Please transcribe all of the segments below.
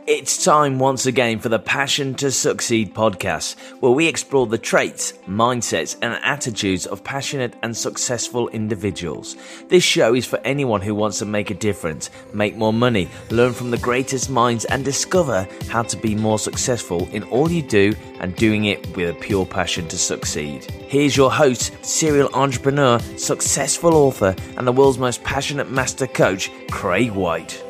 It's time once again for the Passion to Succeed podcast, where we explore the traits, mindsets, and attitudes of passionate and successful individuals. This show is for anyone who wants to make a difference, make more money, learn from the greatest minds, and discover how to be more successful in all you do and doing it with a pure passion to succeed. Here's your host, serial entrepreneur, successful author, and the world's most passionate master coach, Craig White.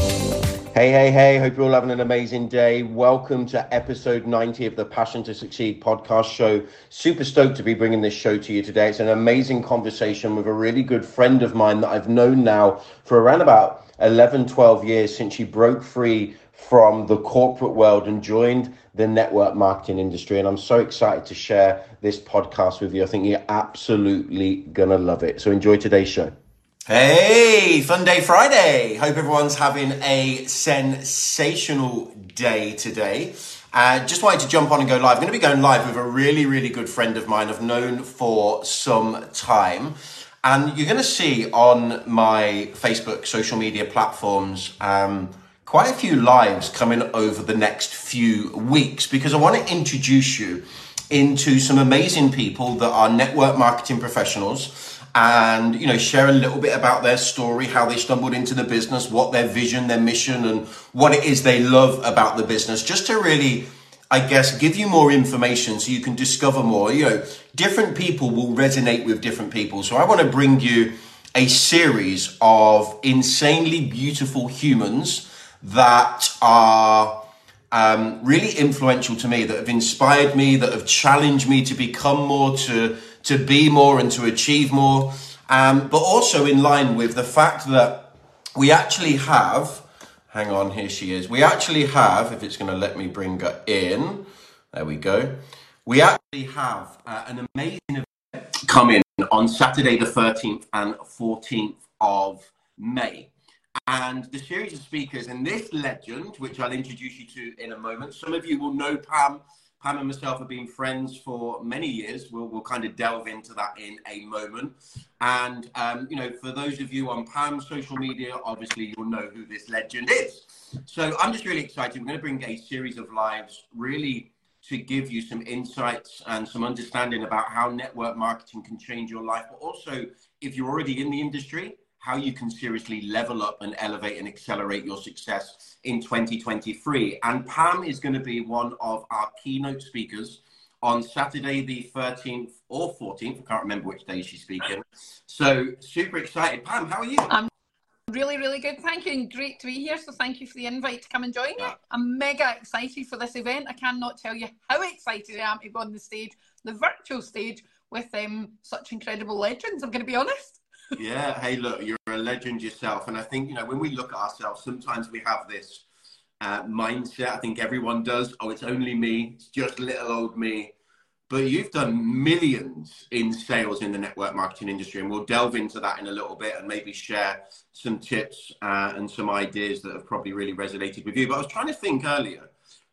Hey, hope you're all having an amazing day. Welcome to episode 90 of the Passion to Succeed podcast show. Super stoked to be bringing this show to you today. It's an amazing conversation with a really good friend of mine that I've known now for around about 11, 12 years since she broke free from the corporate world and joined the network marketing industry. And I'm so excited to share this podcast with you. I think you're absolutely gonna love it. So enjoy today's show. Hey, Fun Day Friday. Hope everyone's having a sensational day today. Just wanted to jump on and go live. I'm going to be going live with a really good friend of mine I've known for some time. And you're going to see on my Facebook social media platforms quite a few lives coming over the next few weeks, because I want to introduce you into some amazing people that are network marketing professionals, and share a little bit about their story, how they stumbled into the business, what their vision, their mission, and what it is they love about the business, just to really, I guess, give you more information so you can discover more. Different people will resonate with different people. So I want to bring you a series of insanely beautiful humans that are really influential to me, that have inspired me, that have challenged me to become more, to be more and to achieve more, but also in line with the fact that we actually have, hang on, here she is. We actually have, if it's going to let me bring her in, there we go. We actually have an amazing event coming on Saturday the 13th and 14th of May. And the series of speakers and this legend, which I'll introduce you to in a moment. Some of you will know Pam. Pam and myself have been friends for many years. We'll kind of delve into that in a moment. And, for those of you on Pam's social media, obviously you'll know who this legend is. So I'm just really excited. We're going to bring a series of lives really to give you some insights and some understanding about how network marketing can change your life. But also, if you're already in the industry, how you can seriously level up and elevate and accelerate your success in 2023. And Pam is going to be one of our keynote speakers on Saturday the 13th or 14th. I can't remember which day she's speaking. So super excited. Pam, how are you? I'm really good. Thank you, and great to be here. So thank you for the invite to come and join me. I'm mega excited for this event. I cannot tell you how excited I am to go on the stage, the virtual stage, with such incredible legends, I'm going to be honest. Yeah. Hey, look, you're a legend yourself. And I think, when we look at ourselves, sometimes we have this mindset. I think everyone does. Oh, it's only me. It's just little old me. But you've done millions in sales in the network marketing industry. And we'll delve into that in a little bit and maybe share some tips and some ideas that have probably really resonated with you. But I was trying to think earlier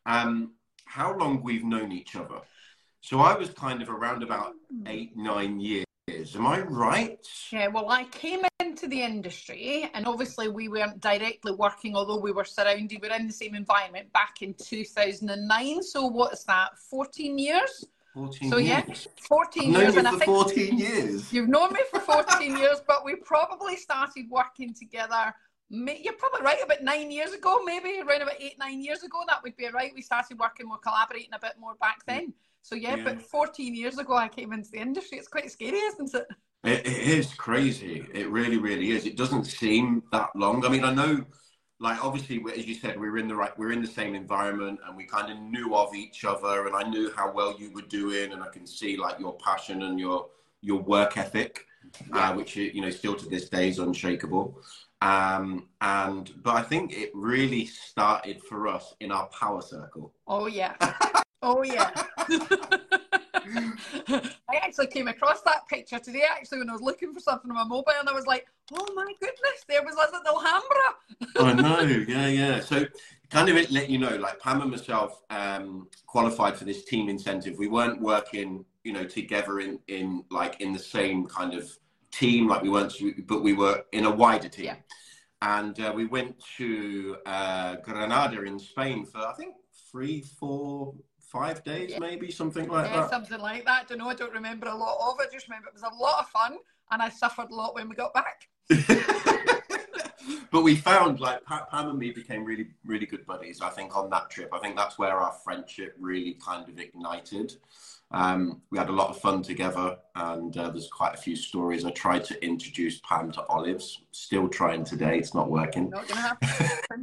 how long we've known each other. So I was kind of around about 8-9 years. Am I right? Yeah, well, I came into the industry and obviously we weren't directly working, although we were surrounded, we're in the same environment back in 2009. So what is that, 14 years? 14 so years. Yeah, 14 I've years. known you And for 14 years. You've known me for 14 years, but we probably started working together. You're probably right, about 9 years ago, maybe around about 8-9 years ago. That would be right. We started working, we're collaborating a bit more back then. So yeah, but 14 years ago I came into the industry. It's quite scary, isn't it? It is crazy. It really is. It doesn't seem that long. I mean, I know, like, obviously, as you said, we're in the same environment, and we kind of knew of each other, and I knew how well you were doing, and I can see like your passion and your work ethic, which still to this day is unshakable. But I think it really started for us in our power circle. Oh yeah. Oh yeah. I actually came across that picture today when I was looking for something on my mobile, and I was like, oh my goodness, there was us at the Alhambra. I know, yeah. So kind of let you know, like Pam and myself qualified for this team incentive. We weren't working, together in the same kind of team, like we weren't, but we were in a wider team. Yeah. and we went to Granada in Spain for, I think, 3, 4, 5 days, maybe, something like that. Yeah, something like that. I don't know, I don't remember a lot of it. I just remember it was a lot of fun, and I suffered a lot when we got back. But we found, like, Pam and me became really, really good buddies, I think, on that trip. I think that's where our friendship really kind of ignited. We had a lot of fun together, and there's quite a few stories. I tried to introduce Pam to olives. Still trying today. It's not working. Not gonna happen.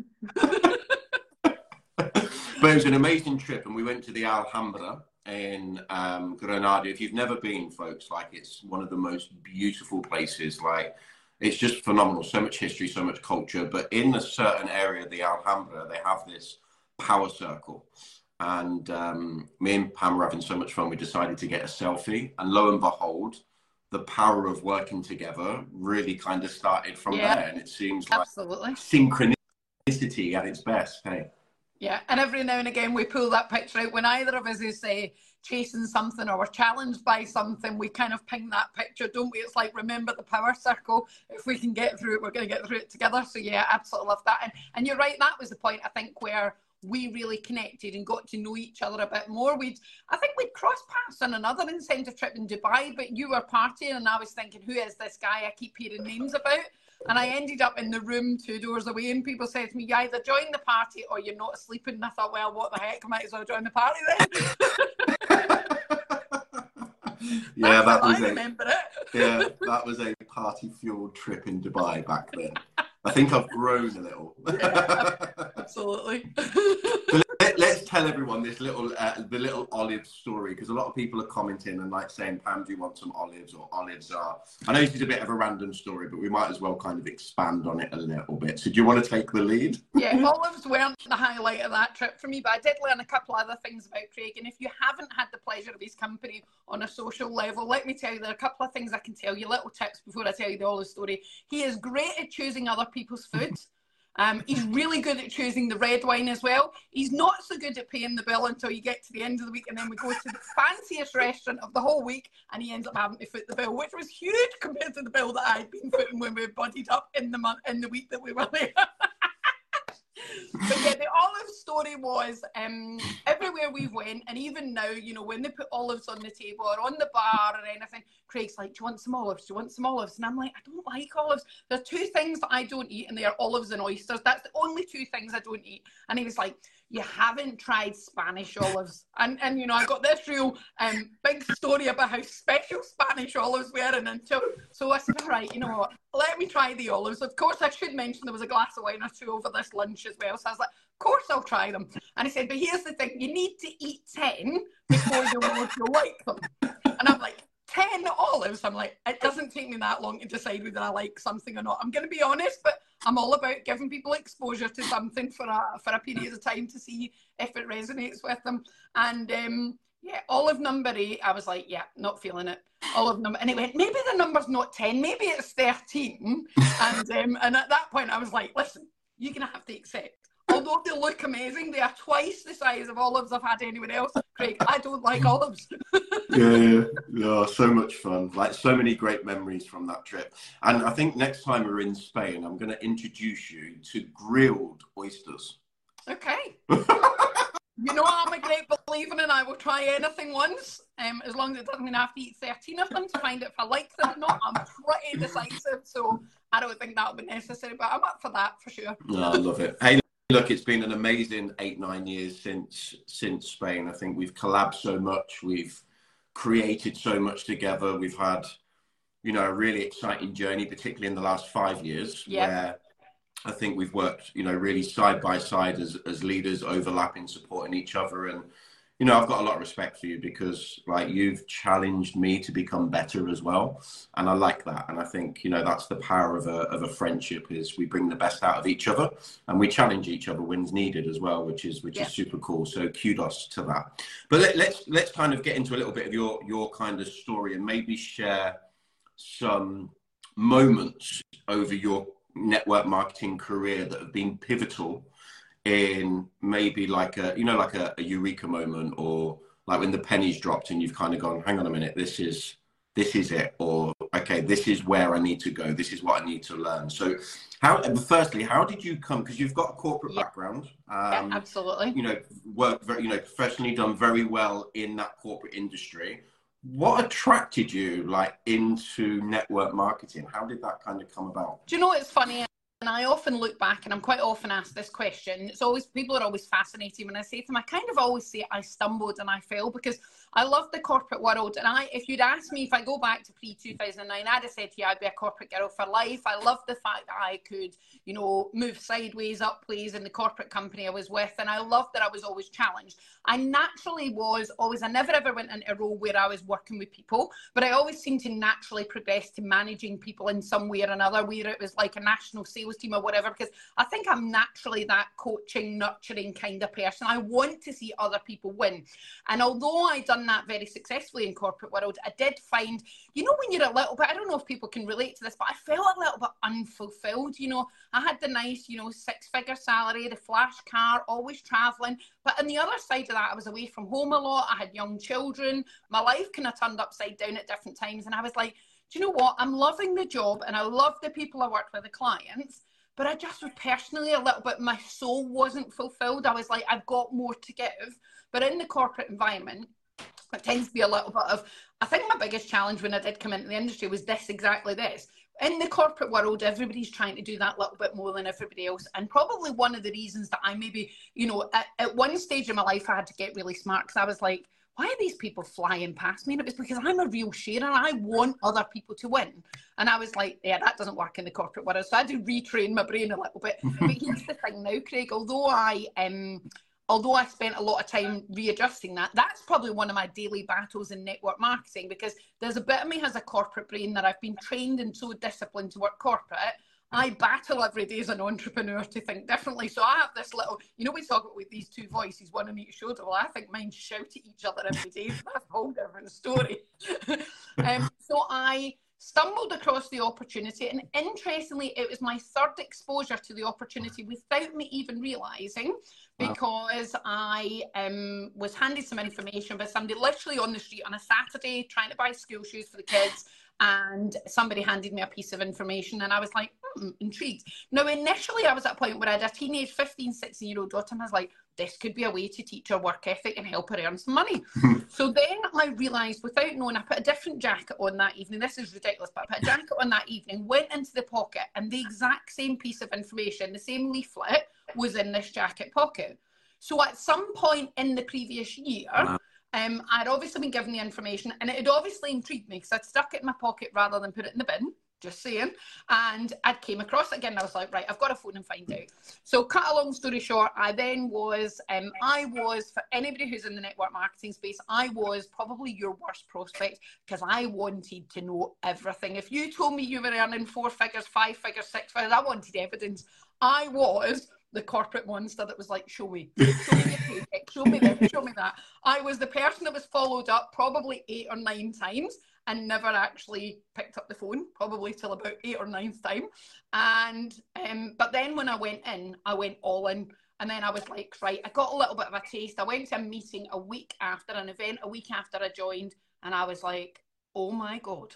But it was an amazing trip, and we went to the Alhambra in Granada. If you've never been, folks, like, it's one of the most beautiful places. Like, it's just phenomenal. So much history, so much culture. But in a certain area of the Alhambra, they have this power circle. And me and Pam were having so much fun, we decided to get a selfie. And lo and behold, the power of working together really kind of started from there. And it seems like synchronicity at its best. Hey. Yeah, and every now and again we pull that picture out when either of us is chasing something or we're challenged by something. We kind of ping that picture, don't we? It's like, remember the power circle. If we can get through it, we're going to get through it together. So yeah, absolutely love that. And you're right, that was the point, I think, where we really connected and got to know each other a bit more. I think we'd crossed paths on another incentive trip in Dubai, but you were partying and I was thinking, who is this guy I keep hearing names about? And I ended up in the room 2 doors away, and people said to me, you either join the party or you're not sleeping. And I thought, well, what the heck, I might as well join the party then. Yeah, that was a party-fueled trip in Dubai back then. I think I've grown a little. Yeah, absolutely. But let's tell everyone this little, the little olive story, because a lot of people are commenting and like saying, Pam, do you want some olives, or olives are... I know this is a bit of a random story, but we might as well kind of expand on it a little bit. So do you want to take the lead? Yeah, olives weren't the highlight of that trip for me, but I did learn a couple other things about Craig. And if you haven't had the pleasure of his company on a social level, let me tell you, there are a couple of things I can tell you, little tips before I tell you the olive story. He is great at choosing other people's food. He's really good at choosing the red wine as well. He's not so good at paying the bill until you get to the end of the week, and then we go to the fanciest restaurant of the whole week, and he ends up having to foot the bill, which was huge compared to the bill that I'd been footing when we buddied up in the week that we were there. But yeah, the olive story was everywhere we went, and even now, you know, when they put olives on the table or on the bar or anything, Craig's like, do you want some olives? Do you want some olives? And I'm like, I don't like olives. There are 2 things that I don't eat, and they are olives and oysters. That's the only 2 things I don't eat. And he was like, you haven't tried Spanish olives. And you know, I got this real big story about how special Spanish olives were. And until, so I said, all right, you know what, let me try the olives. Of course, I should mention there was a glass of wine or 2 over this lunch as well. So I was like, of course I'll try them. And he said, but here's the thing, you need to eat 10 before you know if you like them. And I'm like, 10 olives? I'm like, it doesn't take me that long to decide whether I like something or not. I'm going to be honest, but I'm all about giving people exposure to something for a period of time to see if it resonates with them. And yeah, olive number 8, I was like, yeah, not feeling it. Olive number, and it went, maybe the number's not 10, maybe it's 13. And at that point I was like, listen, you're going to have to accept. Although they look amazing, they are twice the size of olives I've had anywhere else. Craig, I don't like olives. Yeah, so much fun. Like, so many great memories from that trip. And I think next time we're in Spain, I'm going to introduce you to grilled oysters. Okay. You know, I'm a great believer, and I will try anything once, as long as it doesn't mean I have to eat 13 of them to find out if I like them or not. I'm pretty decisive, so I don't think that'll be necessary, but I'm up for that for sure. No, I love it. Hey, look, it's been an amazing 8-9 years since Spain. I think we've collabed so much. We've created so much together. We've had, you know, a really exciting journey, particularly in the last 5 years, where I think we've worked, you know, really side by side as leaders, overlapping, supporting each other. And, you know, I've got a lot of respect for you because, like, you've challenged me to become better as well. And I like that. And I think, you know, that's the power of a friendship, is we bring the best out of each other and we challenge each other when needed as well, which is super cool. So kudos to that. But let's kind of get into a little bit of your kind of story, and maybe share some moments over your network marketing career that have been pivotal in maybe like a eureka moment, or like when the pennies dropped and you've kind of gone, hang on a minute, this is this is it, or okay, this is where I need to go, this is what I need to learn. So firstly, how did you come, because you've got a corporate background, yeah, absolutely, you know, worked very, you know, professionally, done very well in that corporate industry. What attracted you like into network marketing? How did that kind of come about? Do you know what's funny? And I often look back, and I'm quite often asked this question. It's always, people are always fascinated when I say to them, I kind of always say I stumbled and I fell, because I love the corporate world. And if you'd asked me, if I go back to pre-2009, I'd have said to you, I'd be a corporate girl for life. I love the fact that I could, you know, move sideways, up plays in the corporate company I was with. And I loved that I was always challenged. I naturally was always, I never ever went into a role where I was working with people, but I always seemed to naturally progress to managing people in some way or another, whether it was like a national sales team or whatever, because I think I'm naturally that coaching, nurturing kind of person. I want to see other people win. And although I done that very successfully in corporate world, I did find, you know, when you're a little bit, I don't know if people can relate to this, but I felt a little bit unfulfilled. You know, I had the nice, you know, 6-figure salary, the flash car, always traveling. But on the other side of that, I was away from home a lot. I had young children. My life kind of turned upside down at different times. And I was like, do you know what? I'm loving the job and I love the people I work with, the clients. But I just was personally a little bit, my soul wasn't fulfilled. I was like, I've got more to give. But in the corporate environment, it tends to be a little bit of, I think my biggest challenge when I did come into the industry was exactly this. In the corporate world, everybody's trying to do that little bit more than everybody else. And probably one of the reasons that I maybe, you know, at one stage in my life, I had to get really smart, because I was like, why are these people flying past me? And it was because I'm a real sharer. I want other people to win. And I was like, yeah, that doesn't work in the corporate world. So I had to retrain my brain a little bit. But here's the thing now, Craig, although I spent a lot of time readjusting that, that's probably one of my daily battles in network marketing, because there's a bit of me has a corporate brain that I've been trained and so disciplined to work corporate. I battle every day as an entrepreneur to think differently. So I have this little, you know, we talk about with these two voices, one on each shoulder. Well, I think mine shout at each other every day. So that's a whole different story. So I stumbled across the opportunity, and interestingly, it was my third exposure to the opportunity without me even realizing, because I was handed some information by somebody literally on the street on a Saturday trying to buy school shoes for the kids. And somebody handed me a piece of information and I was like, intrigued. Now, initially, I was at a point where I had a teenage 15, 16-year-old daughter, and I was like, this could be a way to teach her work ethic and help her earn some money. So then I realised, without knowing, I put a different jacket on that evening. This is ridiculous, but I put a jacket on that evening, went into the pocket, and the exact same piece of information, the same leaflet, was in this jacket pocket. So at some point in the previous year, I'd obviously been given the information, and it had obviously intrigued me because I'd stuck it in my pocket rather than put it in the bin, just saying. And I came across it again, and I was like, right, I've got to phone and find out. So cut a long story short, I then was, for anybody who's in the network marketing space, I was probably your worst prospect, because I wanted to know everything. If you told me you were earning 4 figures, 5 figures, 6 figures, I wanted evidence. I was the corporate monster that was like, show me your paycheck, show me this, show me that. I was the person that was followed up probably 8 or 9 times and never actually picked up the phone, probably till about 8th or 9th time. And but then when I went in, I went all in. And then I was like, right, I got a little bit of a taste. I went to a meeting a week after an event, a week after I joined, and I was like, oh my God.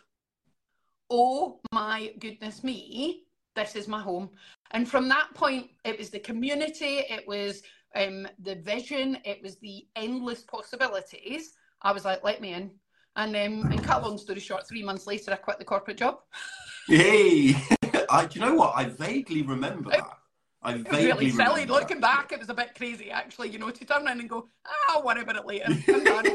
Oh my goodness me. This is my home. And from that point, it was the community, it was the vision, it was the endless possibilities. I was like, let me in. And cut a long story short, 3 months later, I quit the corporate job. Hey, do you know what? I vaguely remember that. I vaguely really silly. remember Looking that. back, it was a bit crazy, actually, you know, to turn around and go, I'll worry about it later. I'm done.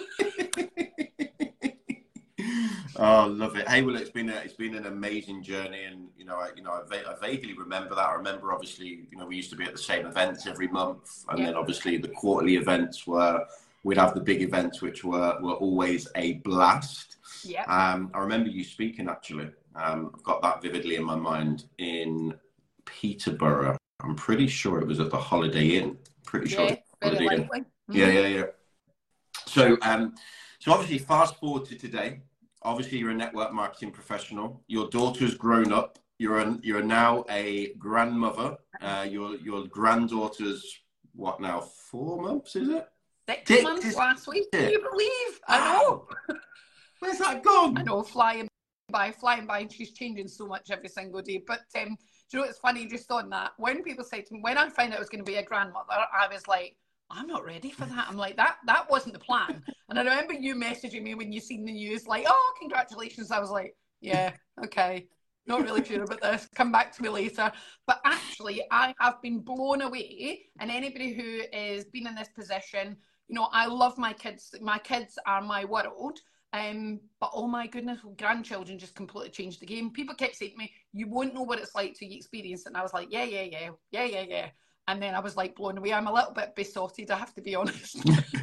Oh, love it. Hey, well, it's been an amazing journey, and I vaguely remember that. I remember, obviously, we used to be at the same events every month, and then obviously the quarterly events we'd have the big events, which were always a blast. Yeah. I remember you speaking, actually. I've got that vividly in my mind, in Peterborough. I'm pretty sure it was at the Holiday Inn. Pretty sure. Yeah, very likely. Yeah. So obviously, fast forward to today. Obviously, you're a network marketing professional. Your daughter's grown up. You're now a grandmother. Your granddaughter's what now? 4 months, is it? 6 months last week. Can you believe? I know. Where's that gone? I know, flying by, and she's changing so much every single day. But do you know what's funny, just on that, when people say to me, when I found out I was going to be a grandmother, I was like, I'm not ready for that. I'm like, that wasn't the plan. And I remember you messaging me when you seen the news, like, oh, congratulations. I was like, yeah, okay, not really sure about this. Come back to me later. But actually, I have been blown away. And anybody who is been in this position, you know, I love my kids. My kids are my world. But oh my goodness, grandchildren just completely changed the game. People kept saying to me, you won't know what it's like till you experience it. And I was like, yeah. And then I was like blown away. I'm a little bit besotted, I have to be honest.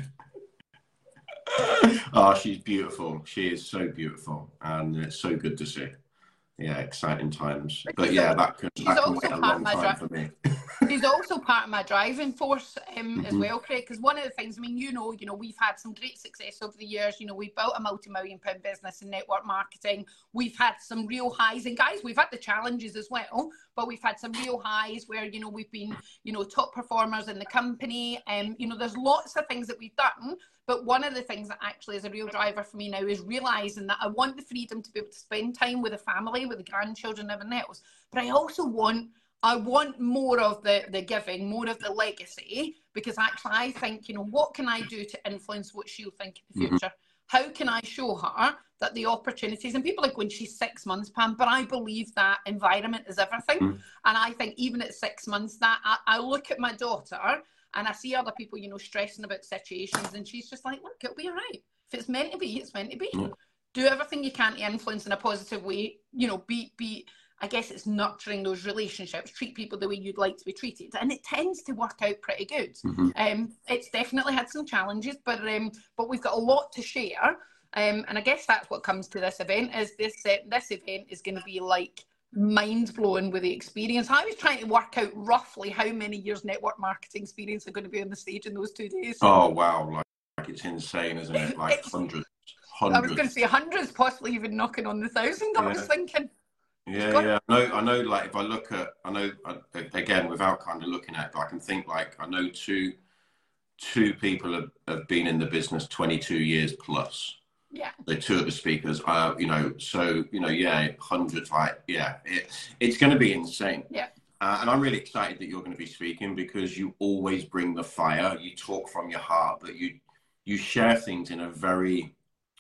Oh, she's beautiful. She is so beautiful. And it's so good to see. Yeah, exciting times. But yeah, that can wait a long time for me. She's also part of my driving force as well, Craig, because one of the things, I mean, you know, we've had some great success over the years. You know, we've built a multi-million-pound business in network marketing. We've had some real highs, and guys, we've had the challenges as well, but we've had some real highs where, you know, we've been, you know, top performers in the company. You know, there's lots of things that we've done, but one of the things that actually is a real driver for me now is realizing that I want the freedom to be able to spend time with the family, with the grandchildren, and everything else, but I also want more of the giving, more of the legacy, because actually I think, you know, what can I do to influence what she'll think in the future? How can I show her that the opportunities, and people are going, she's 6 months, Pam, but I believe that environment is everything. And I think even at 6 months, that I look at my daughter and I see other people, you know, stressing about situations, and she's just like, look, it'll be all right. If it's meant to be, it's meant to be. Do everything you can to influence in a positive way, you know, be I guess it's nurturing those relationships, treat people the way you'd like to be treated. And it tends to work out pretty good. It's definitely had some challenges, but we've got a lot to share. And I guess that's what comes to this event, is this event is going to be like mind-blowing with the experience. I was trying to work out roughly how many years network marketing experience are going to be on the stage in those 2 days. Oh, wow. Like it's insane, isn't it? Like hundreds. I was going to say hundreds, possibly even knocking on the 1,000, I was thinking. Yeah. I know, like, if I look at, again, without kind of looking at it, I can think, like, I know two people have been in the business 22 years plus. Yeah. The two of the speakers, you know, so, you know, yeah, hundreds, like, yeah, it's going to be insane. Yeah. And I'm really excited that you're going to be speaking, because you always bring the fire, you talk from your heart, but you share things in a very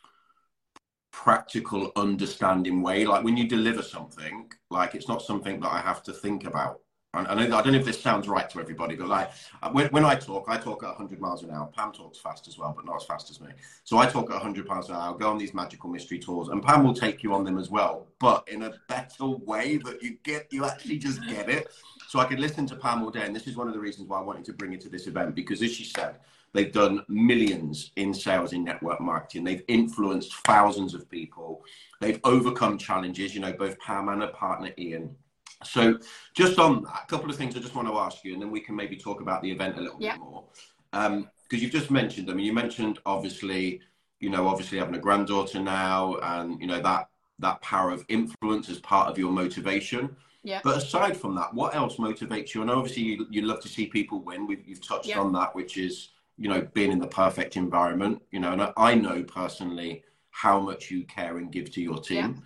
practical, understanding way. Like when you deliver something, like it's not something that I have to think about. I don't know if this sounds right to everybody, but like when I talk at 100 miles an hour. Pam talks fast as well, but not as fast as me. So I talk at 100 miles an hour. I'll go on these magical mystery tours, and Pam will take you on them as well, but in a better way that you actually just get it. So I could listen to Pam all day, and this is one of the reasons why I wanted to bring her to this event, because as she said, they've done millions in sales in network marketing. They've influenced thousands of people. They've overcome challenges, you know, both Pam and her partner, Ian. So just on that, a couple of things I just want to ask you, and then we can maybe talk about the event a little bit more. Because you've just mentioned them. You mentioned, obviously having a granddaughter now, and, you know, that power of influence as part of your motivation. Yeah. But aside from that, what else motivates you? And obviously you love to see people win. You've touched on that, which is, you know, being in the perfect environment, you know, and I know personally how much you care and give to your team.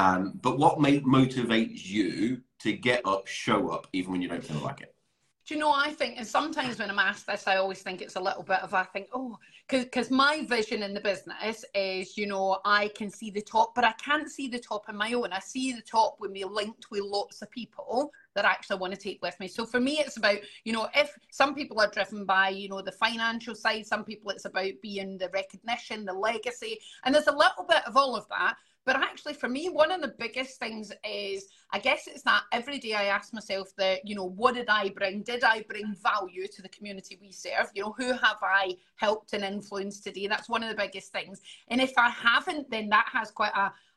But what motivates you to get up, show up, even when you don't feel like it? Do you know, I think, and sometimes when I'm asked this, I always think it's a little bit of, I think, because my vision in the business is, you know, I can see the top, but I can't see the top on my own. I see the top when we're linked with lots of people that actually want to take with me. So for me, it's about, you know, if some people are driven by, you know, the financial side, some people it's about being the recognition, the legacy, and there's a little bit of all of that. But actually, for me, one of the biggest things is, I guess it's that every day I ask myself that, you know, what did I bring? Did I bring value to the community we serve? You know, who have I helped and influenced today? That's one of the biggest things. And if I haven't, then that has quite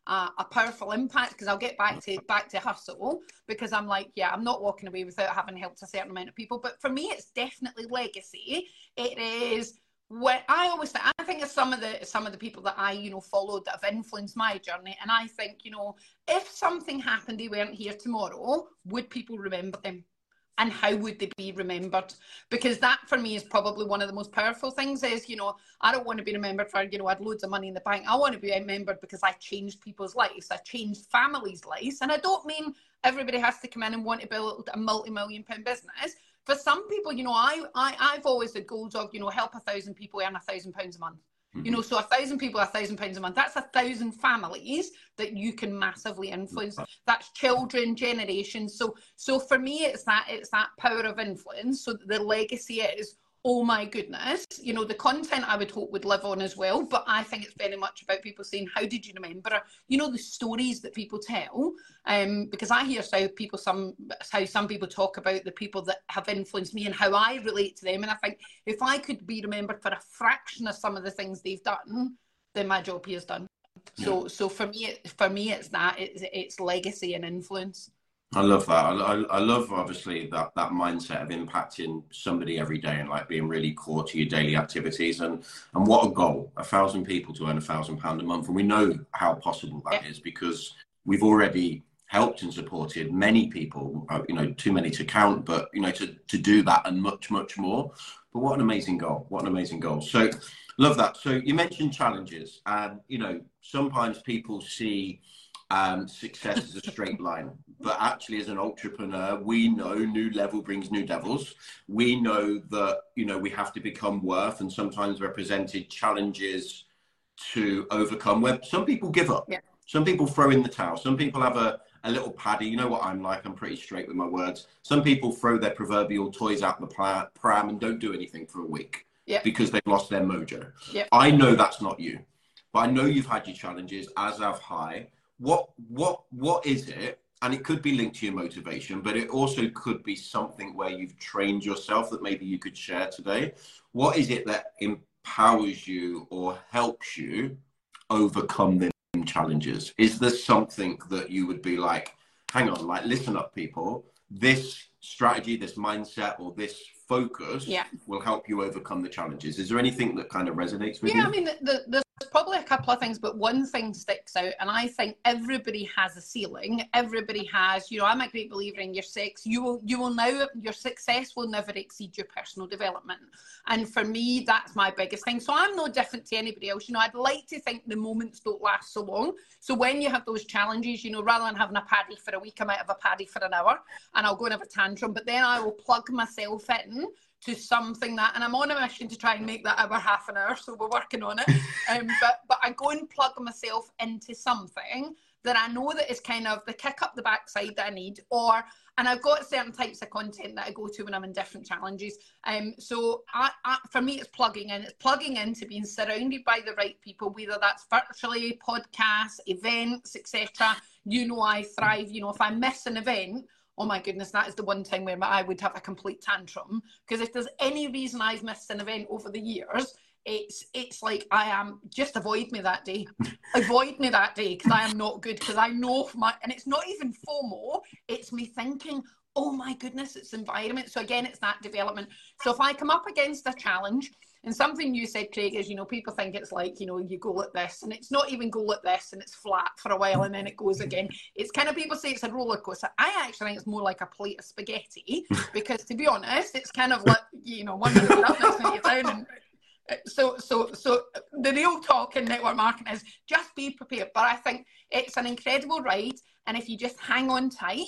a powerful impact, because I'll get back to hustle, because I'm like, yeah, I'm not walking away without having helped a certain amount of people. But for me, it's definitely legacy. It is. What I always think, I think of some of the people that I, you know, followed that have influenced my journey, and I think, you know, if something happened, they weren't here tomorrow, would people remember them? and how would they be remembered? Because that for me is probably one of the most powerful things is, you know, I don't want to be remembered for, you know, I had loads of money in the bank. I want to be remembered because I changed people's lives. I changed families' lives. And I don't mean everybody has to come in and want to build a multi-million-pound business. For some people, you know, I've always said goals of, you know, help 1,000 people earn £1,000 a month. You know, so 1,000 people, £1,000 a month, that's 1,000 families that you can massively influence. That's children, generations. So for me, it's that power of influence. So the legacy is, oh my goodness, you know, the content I would hope would live on as well. But I think it's very much about people saying, how did you remember? You know, the stories that people tell. Because I hear how some people talk about the people that have influenced me and how I relate to them. And I think if I could be remembered for a fraction of some of the things they've done, then my job here is done. Yeah. So for me, it's legacy and influence. I love that. I love obviously that mindset of impacting somebody every day and like being really core to your daily activities. And what a goal, 1,000 people to earn £1,000 a month. And we know how possible that is because we've already helped and supported many people, you know, too many to count, but, you know, to do that and much, much more. But what an amazing goal. What an amazing goal. So love that. So you mentioned challenges and, you know, sometimes people see success as a straight line, but actually as an entrepreneur, we know new level brings new devils. We know that, you know, we have to become worth and sometimes represented challenges to overcome where some people give up. Yeah. Some people throw in the towel. Some people have a little paddy. You know what I'm like. I'm pretty straight with my words. Some people throw their proverbial toys out the pram and don't do anything for a week because they've lost their mojo. Yeah. I know that's not you, but I know you've had your challenges, as have I. What is it? And it could be linked to your motivation, but it also could be something where you've trained yourself that maybe you could share today. What is it that empowers you or helps you overcome them challenges? Is there something that you would be like, hang on, like, listen up, people, this strategy, this mindset, or this focus will help you overcome the challenges? Is there anything that kind of resonates with you? Yeah, I mean, there's probably a couple of things, but one thing sticks out, and I think everybody has a ceiling. Everybody has, you know, I'm a great believer in your success will never exceed your personal development. And for me, that's my biggest thing. So I'm no different to anybody else. You know, I'd like to think the moments don't last so long. So when you have those challenges, you know, rather than having a paddy for a week, I might have a paddy for an hour and I'll go and have a tantrum, but then I will plug myself in to something that, and I'm on a mission to try and make that hour half an hour, so we're working on it. But I go and plug myself into something that I know that is kind of the kick up the backside that I need, and I've got certain types of content that I go to when I'm in different challenges. So for me, it's plugging in. It's plugging into being surrounded by the right people, whether that's virtually, podcasts, events, etc. You know, I thrive. You know, if I miss an event, oh my goodness, that is the one time where I would have a complete tantrum. Because if there's any reason I've missed an event over the years, it's like just avoid me that day. Avoid me that day because I am not good, because I know and it's not even FOMO, it's me thinking, oh my goodness, it's environment. So again, it's that development. So if I come up against a challenge, and something you said, Craig, is, you know, people think it's like, you know, you go like this and it's not even go like this and it's flat for a while and then it goes again. It's kind of, people say it's a roller coaster. I actually think it's more like a plate of spaghetti because, to be honest, it's kind of like, you know, one minute you're up, next minute you're down. And so the real talk in network marketing is just be prepared. But I think it's an incredible ride. And if you just hang on tight,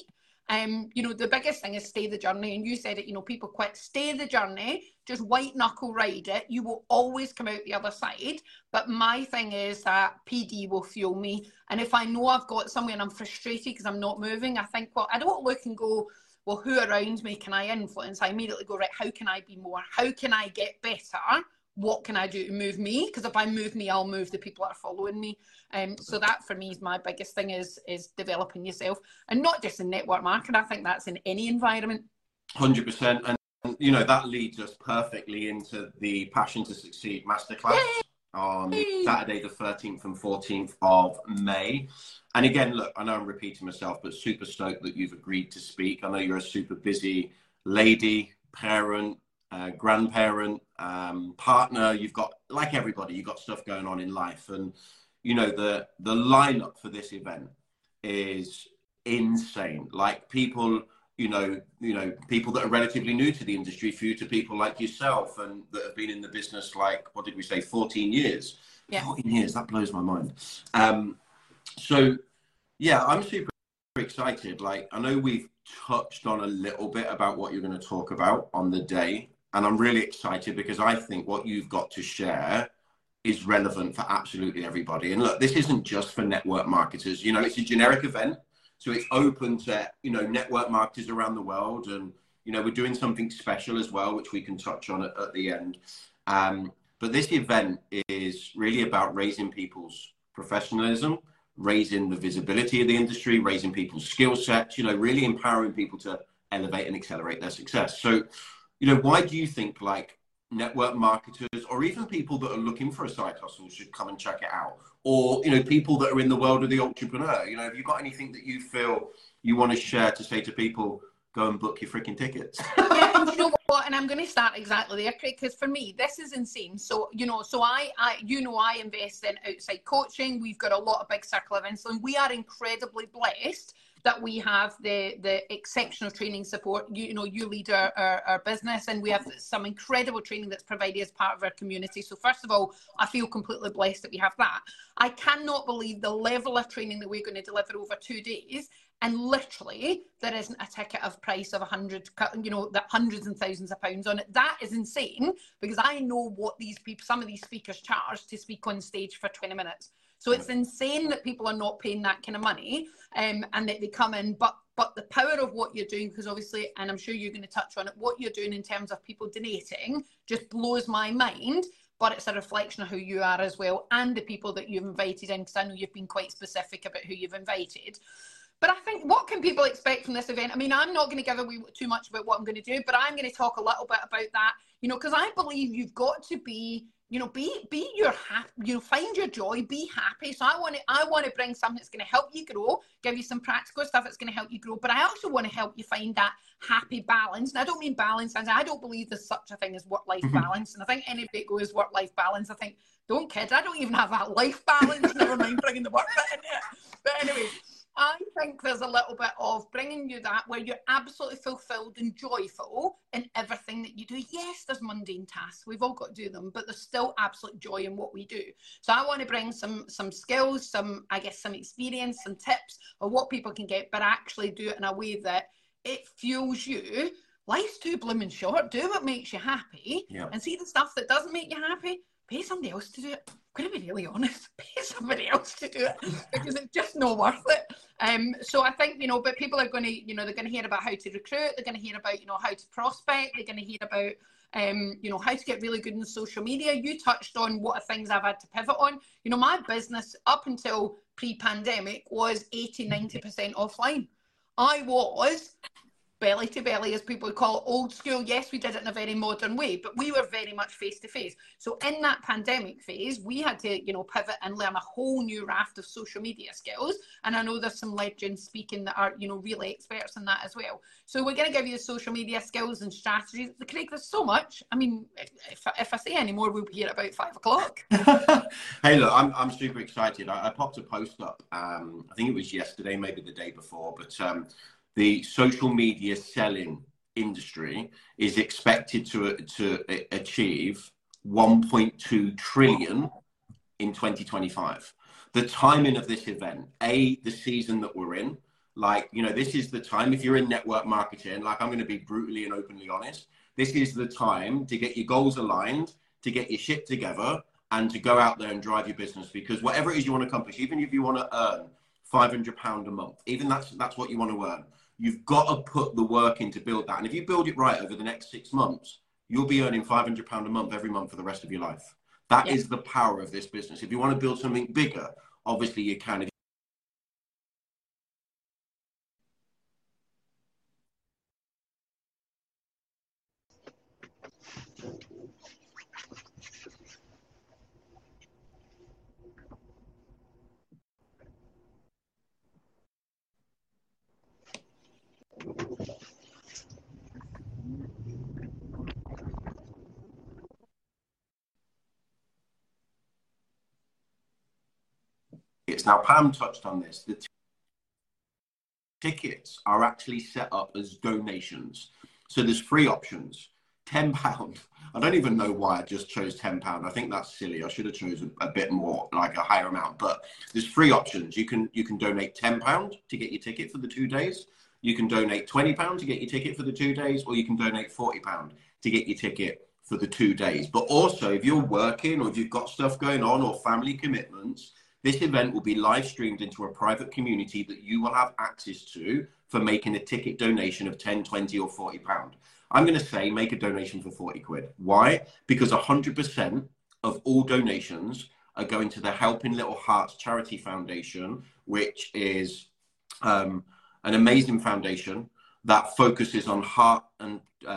you know, the biggest thing is stay the journey. And you said it, you know, people quit. Stay the journey, just white knuckle ride it. You will always come out the other side. But my thing is that PD will fuel me. And if I know I've got somewhere and I'm frustrated because I'm not moving, I think, well, I don't look and go, well, who around me can I influence? I immediately go, right, how can I be more? How can I get better? What can I do to move me? Because if I move me, I'll move the people that are following me. So that for me is my biggest thing, is developing yourself, and not just in network marketing. I think that's in any environment. 100%. And you know, that leads us perfectly into the Passion to Succeed Masterclass on Saturday the 13th and 14th of May. And again, look, I know I'm repeating myself, but super stoked that you've agreed to speak. I know you're a super busy lady, parent, grandparent, partner. You've got, like everybody, you've got stuff going on in life. And, you know, the lineup for this event is insane. Like, people people that are relatively new to the industry, through to people like yourself and that have been in the business, like, what did we say, 14 years? Yeah. 14 years, that blows my mind. So, yeah, I'm super excited. Like, I know we've touched on a little bit about what you're going to talk about on the day, and I'm really excited because I think what you've got to share is relevant for absolutely everybody. And look, this isn't just for network marketers. It's a generic event, so it's open to, network marketers around the world. And, we're doing something special as well, which we can touch on at the end. But this event is really about raising people's professionalism, raising the visibility of the industry, raising people's skill sets, really empowering people to elevate and accelerate their success. So, why do you think, like, network marketers, or even people that are looking for a side hustle, should come and check it out? Or, people that are in the world of the entrepreneur, have you got anything that you feel you want to share to say to people, go and book your freaking tickets? Yeah, and you know what? And I'm going to start exactly there, Craig, because for me, this is insane. So, I invest in outside coaching. We've got a lot of big circle events, and we are incredibly blessed that we have the exceptional training support. You lead our business, and we have some incredible training that's provided as part of our community. So first of all, I feel completely blessed that we have that. I cannot believe the level of training that we're going to deliver over 2 days. And literally, there isn't a ticket of price of 100, that hundreds and thousands of pounds on it. That is insane, because I know what some of these speakers charge to speak on stage for 20 minutes. So it's insane that people are not paying that kind of money, and that they come in. But the power of what you're doing, because obviously, and I'm sure you're going to touch on it, what you're doing in terms of people donating just blows my mind. But it's a reflection of who you are as well, and the people that you've invited in, because I know you've been quite specific about who you've invited. But I think, what can people expect from this event? I mean, I'm not going to give away too much about what I'm going to do, but I'm going to talk a little bit about that, because I believe you've got to be, be your happy, find your joy, be happy. So I want to bring something that's going to help you grow, give you some practical stuff that's going to help you grow. But I also want to help you find that happy balance. And I don't mean balance, I don't believe there's such a thing as work-life balance. And I think anybody goes work-life balance, I think, don't kid, I don't even have that life balance, never mind bringing the work bit in it. But anyway, I think there's a little bit of bringing you that where you're absolutely fulfilled and joyful in everything that you do. Yes, there's mundane tasks. We've all got to do them, but there's still absolute joy in what we do. So I want to bring some skills, some experience, some tips of what people can get, but actually do it in a way that it fuels you. Life's too blooming short. Do what makes you happy, and see the stuff that doesn't make you happy. Pay somebody else to do it. I'm going to be really honest. Pay somebody else to do it, because it's just not worth it. So I think, but people are going to, they're going to hear about how to recruit. They're going to hear about, how to prospect. They're going to hear about, how to get really good in social media. You touched on what are things I've had to pivot on. My business up until pre-pandemic was 80-90% offline. I was belly to belly, as people call it, old school. Yes, we did it in a very modern way, but we were very much face to face. So in that pandemic phase, we had to, pivot and learn a whole new raft of social media skills. And I know there's some legends speaking that are, really experts in that as well. So we're going to give you social media skills and strategies. Craig, there's so much. I mean, if I say any more, we'll be here about 5 o'clock. Hey, look, I'm super excited. I popped a post up. I think it was yesterday, maybe the day before, but the social media selling industry is expected to achieve 1.2 trillion in 2025. The timing of this event, the season that we're in, this is the time. If you're in network marketing, I'm going to be brutally and openly honest, this is the time to get your goals aligned, to get your shit together, and to go out there and drive your business. Because whatever it is you want to accomplish, even if you want to earn £500 a month, even that's what you want to earn, you've got to put the work in to build that. And if you build it right over the next 6 months, you'll be earning £500 a month every month for the rest of your life. That is the power of this business. If you want to build something bigger, obviously you can. Now, Pam touched on this. tickets are actually set up as donations. So there's 3 options. £10. I don't even know why I just chose £10. I think that's silly. I should have chosen a bit more, like a higher amount. But there's 3 options. You can donate £10 to get your ticket for the 2 days. You can donate £20 to get your ticket for the 2 days, or you can donate £40 to get your ticket for the 2 days. But also, if you're working or if you've got stuff going on or family commitments, this event will be live streamed into a private community that you will have access to for making a ticket donation of 10, 20 or £40. I'm going to say make a donation for 40 quid. Why? Because 100% of all donations are going to the Helping Little Hearts Charity Foundation, which is an amazing foundation that focuses on heart and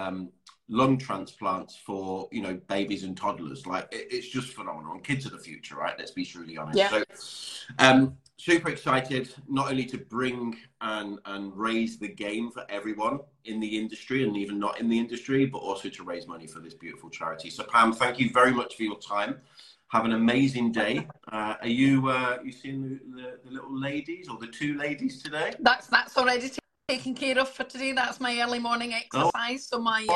lung transplants for, you know, babies and toddlers. Like, it's just phenomenal. And kids are the future, right? Let's be truly honest. Yeah. So super excited not only to bring and raise the game for everyone in the industry and even not in the industry, but also to raise money for this beautiful charity. So Pam, thank you very much for your time. Have an amazing day. Are you seeing the little ladies or the 2 ladies today? That's already taken care of for today. That's my early morning exercise. So my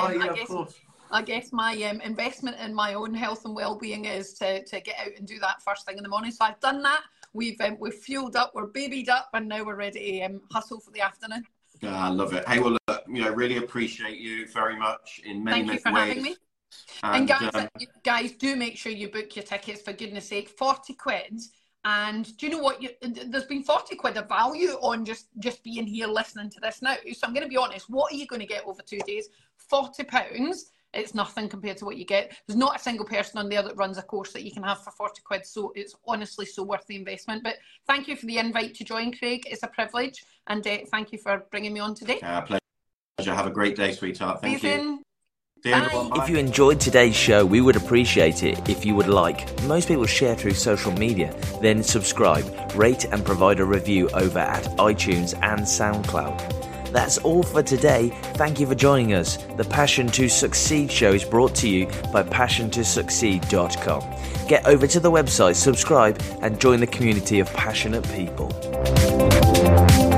I guess my investment in my own health and well-being is to get out and do that first thing in the morning. So I've done that. We've fueled up, we're babied up, and now we're ready to hustle for the afternoon. I love it. Hey, well, look, you know, really appreciate you very much in many ways. Thank you for having me. And guys, do make sure you book your tickets, for goodness sake. 40 quid. And do you know what? There's been 40 quid of value on just being here listening to this now. So I'm going to be honest. What are you going to get over 2 days? £40. It's nothing compared to what you get. There's not a single person on there that runs a course that you can have for 40 quid. So it's honestly so worth the investment. But thank you for the invite to join, Craig. It's a privilege. And thank you for bringing me on today. Pleasure. Have a great day, sweetheart. Thank you. Bye. If you enjoyed today's show, we would appreciate it if you would most people share through social media, then subscribe, rate and provide a review over at iTunes and SoundCloud. That's all for today. Thank you for joining us. The Passion to Succeed show is brought to you by passiontosucceed.com. Get over to the website, subscribe and join the community of passionate people.